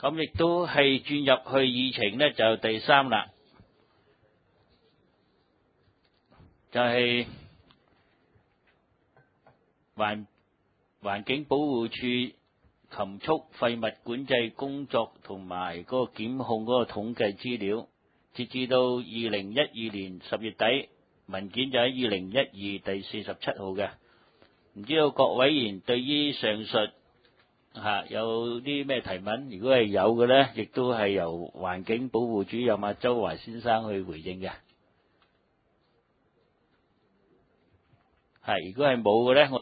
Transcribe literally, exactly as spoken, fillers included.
咁亦都係轉入去議程呢，就第三啦，就係環環境保護署禽畜廢物管制工作同埋嗰個檢控嗰個統計資料，截至到二零一二年十月底，文件就喺二零一二第四十七號嘅。唔知道各位議員對於上述嚇有啲咩提問？如果係有嘅呢，亦都係由環境保護主任阿周華先生去回應嘅。係，如果係冇嘅呢，我